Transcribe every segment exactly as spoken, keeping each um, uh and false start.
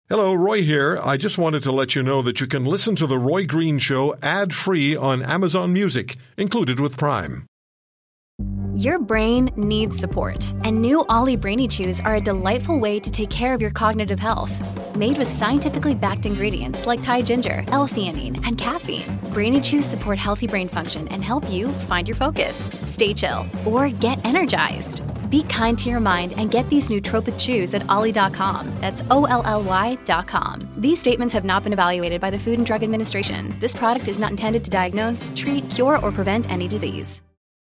Hello, Roy here. I just wanted to let you know that you can listen to The Roy Green Show ad-free on Amazon Music, included with Prime. Your brain needs support, and new Ollie Brainy Chews are a delightful way to take care of your cognitive health. Made with scientifically backed ingredients like Thai ginger, L-theanine, and caffeine, Brainy Chews support healthy brain function and help you find your focus, stay chill, or get energized. Be kind to your mind and get these nootropic chews at ollie dot com. That's O L L Y dot com. These statements have not been evaluated by the Food and Drug Administration. This product is not intended to diagnose, treat, cure, or prevent any disease.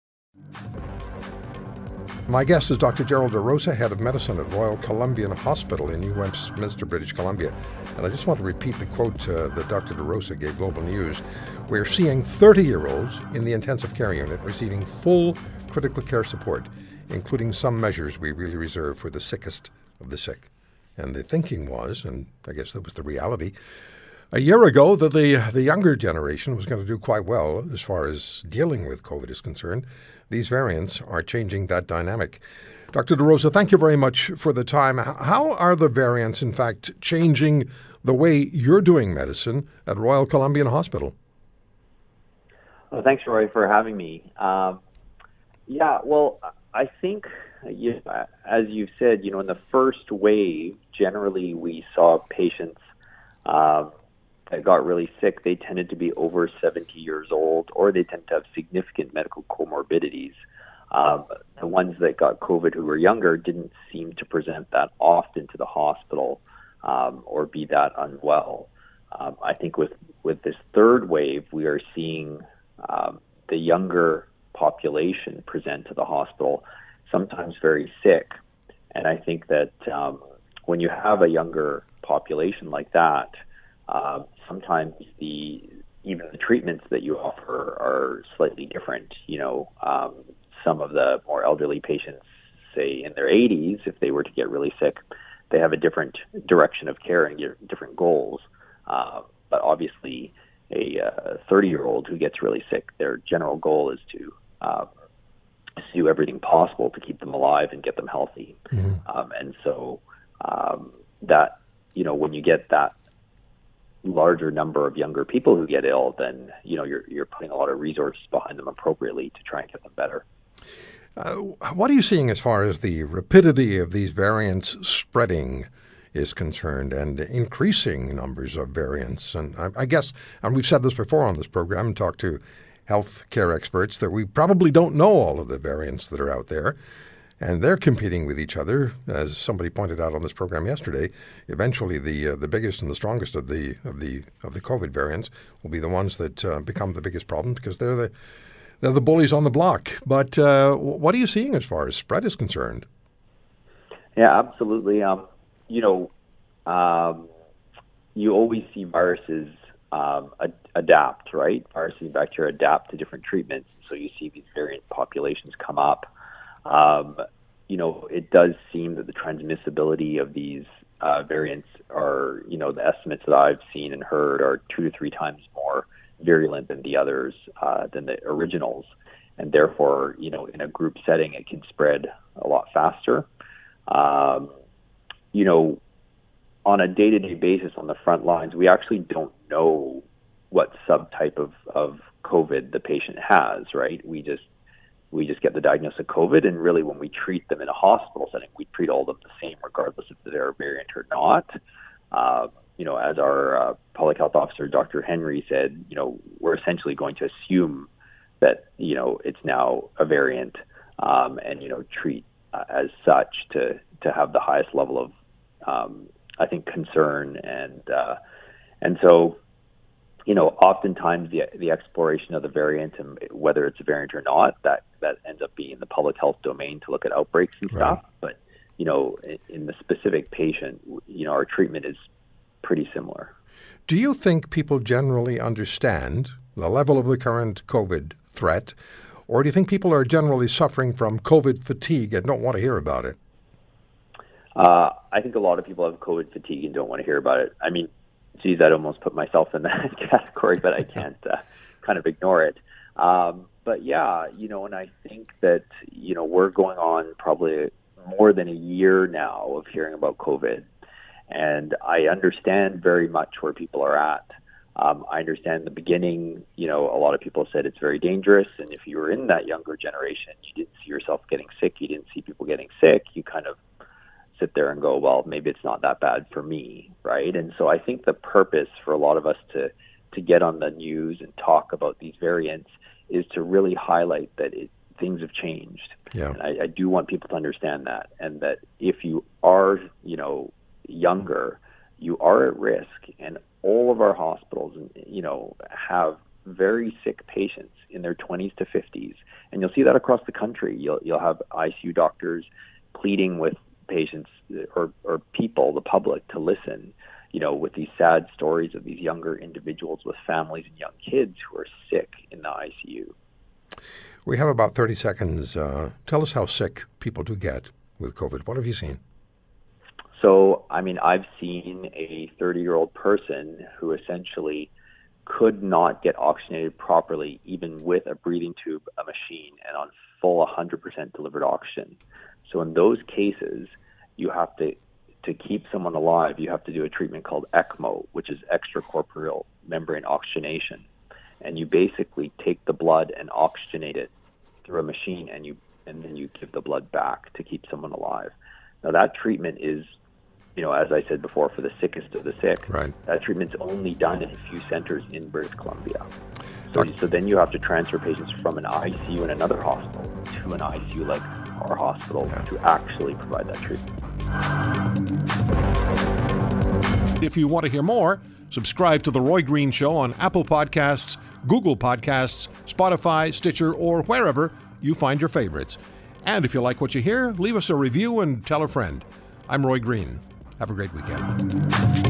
My guest is Doctor Gerald DeRosa, Head of Medicine at Royal Columbian Hospital in New Westminster, British Columbia. And I just want to repeat the quote uh, that Doctor DeRosa gave Global News. We're seeing thirty-year-olds in the intensive care unit receiving full critical care support, including some measures we really reserve for the sickest of the sick. And the thinking was, and I guess that was the reality, a year ago that the, the younger generation was going to do quite well as far as dealing with COVID is concerned. These variants are changing that dynamic. Doctor DeRosa, thank you very much for the time. How are the variants, in fact, changing the way you're doing medicine at Royal Columbian Hospital? Well, thanks, Roy, for having me. Um, yeah, well, I think, you, as you've said, you know, in the first wave, generally we saw patients um, that got really sick. They tended to be over seventy years old, or they tend to have significant medical comorbidities. Um, the ones that got COVID who were younger didn't seem to present that often to the hospital um, or be that unwell. Um, I think with, with this third wave, we are seeing um, the younger population present to the hospital, sometimes very sick. And I think that um, when you have a younger population like that, uh, sometimes the even the treatments that you offer are slightly different. You know, um, some of the more elderly patients, say in their eighties, if they were to get really sick, they have a different direction of care and different goals. Uh, but obviously, a thirty-year-old who gets really sick, their general goal is to uh, do everything possible to keep them alive and get them healthy. Mm-hmm. Um, and so um, that, you know, when you get that larger number of younger people who get ill, then, you know, you're you're putting a lot of resources behind them appropriately to try and get them better. Uh, what are you seeing as far as the rapidity of these variants spreading is concerned, and increasing numbers of variants? And I, I guess, and we've said this before on this program and talked to health care experts, that we probably don't know all of the variants that are out there, and they're competing with each other. As somebody pointed out on this program yesterday, eventually the uh, the biggest and the strongest of the of the of the COVID variants will be the ones that uh, become the biggest problem, because they're the they're the bullies on the block. But uh, what are you seeing as far as spread is concerned? Yeah, absolutely. Um, you know, um, you always see viruses um, ad- adapt, right? Viruses and bacteria adapt to different treatments. So you see these variant populations come up. Um, you know, it does seem that the transmissibility of these uh, variants are, you know, the estimates that I've seen and heard are two to three times more virulent than the others, uh, than the originals. And therefore, you know, in a group setting, it can spread a lot faster. Um, you know, on a day-to-day basis on the front lines, we actually don't know what subtype of, of COVID the patient has, right? We just we just get the diagnosis of COVID, and really when we treat them in a hospital setting, we treat all of them the same, regardless if they're a variant or not. Uh, you know, as our uh, public health officer, Doctor Henry, said, you know, we're essentially going to assume that, you know, it's now a variant, um, and, you know, treat uh, as such to, to have the highest level of, um, I think, concern. And, uh, and so, you know, oftentimes the the exploration of the variant, and whether it's a variant or not, that, that ends up being in the public health domain to look at outbreaks and stuff. Right. But, you know, in, in the specific patient, you know, our treatment is pretty similar. Do you think people generally understand the level of the current COVID threat, or do you think people are generally suffering from COVID fatigue and don't want to hear about it? Uh, I think a lot of people have COVID fatigue and don't want to hear about it. I mean, geez, I'd almost put myself in that category, but I can't uh, kind of ignore it. Um, but yeah, you know, and I think that, you know, we're going on probably more than a year now of hearing about COVID. And I understand very much where people are at. Um, I understand in the beginning, you know, a lot of people said it's very dangerous. And if you were in that younger generation, you didn't see yourself getting sick, you didn't see people getting sick, you kind of sit there and go, well, maybe it's not that bad for me, right? And so I think the purpose for a lot of us to, to get on the news and talk about these variants is to really highlight that it, things have changed. Yeah. And I, I do want people to understand that, and that if you are, you know, younger, you are at risk. And all of our hospitals, you know, have very sick patients in their twenties to fifties, and you'll see that across the country. You'll you'll have I C U doctors pleading with patients or or people, the public, to listen, you know, with these sad stories of these younger individuals with families and young kids who are sick in the I C U. We have about thirty seconds. Uh, tell us how sick people do get with COVID. What have you seen? So, I mean, I've seen a thirty-year-old person who essentially could not get oxygenated properly, even with a breathing tube, a machine, and on full one hundred percent delivered oxygen. So in those cases, you have to, to keep someone alive, you have to do a treatment called ECMO, which is extracorporeal membrane oxygenation. And you basically take the blood and oxygenate it through a machine, and you and then you give the blood back to keep someone alive. Now that treatment is, you know, as I said before, for the sickest of the sick. Right. That treatment's only done in a few centers in British Columbia. So, so then you have to transfer patients from an I C U in another hospital to an I C U like our hospital yeah. to actually provide that treatment. If you want to hear more, subscribe to The Roy Green Show on Apple Podcasts, Google Podcasts, Spotify, Stitcher, or wherever you find your favorites. And if you like what you hear, leave us a review and tell a friend. I'm Roy Green. Have a great weekend.